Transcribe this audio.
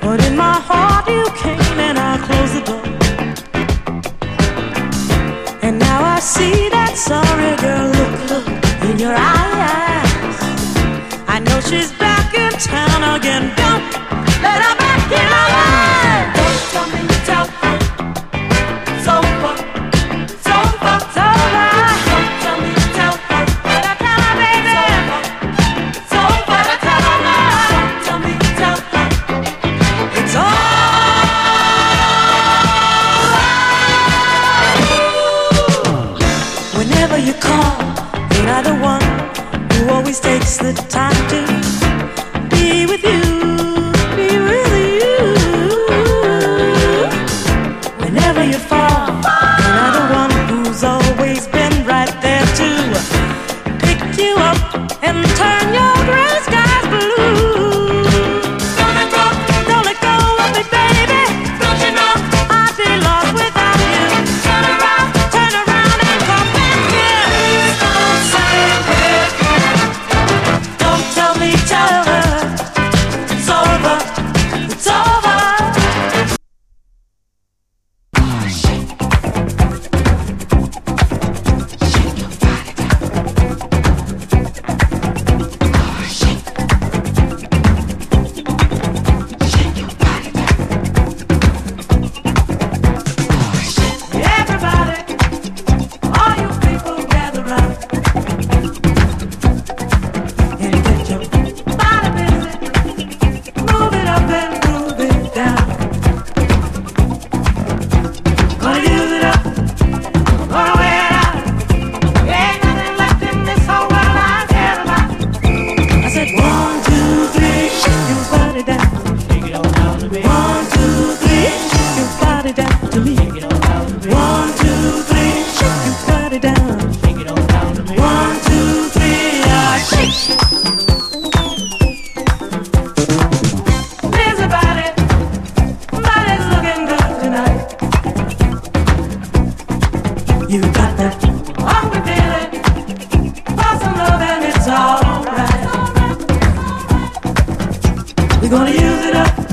But in my heart you came and I closed the door. And now I see that sorry girl look in your eyes. I know she's back in town again. Don't let her back in my life. Don't tell me, tell her it's over, it's over, it's over. Don't tell me, tell her, better tell her, baby, it's over, better tell her now. Don't tell me, tell her it's over. Whenever you call, you're not the one who always takes the time to be with you, be with you. Whenever you fall, you're not the one who's always been right there to pick you up and turn your gray skies blue. Don't let go of me, baby. Don't you know I'd be lost without you? Turn around and come back here. Don't say it. Don't tell me, tell her it's over, it's over. Everybody, all you people gather round and get your body busy. Move it up and move it down. Gonna use it up, gonna wear it out. Ain't nothing left in this whole world I care about. I said 1, 2, 3, shake your body down. Shake it on down to me. 1, 2, 3, shake your body down to me. Shake it on down to me. 1, 2, 3, shake your body down. Shake it on down to me. 1, 2, 3, shake. Busy body, body's looking good tonight. You got that hungry feeling for some love and it's alright. We're gonna use it up.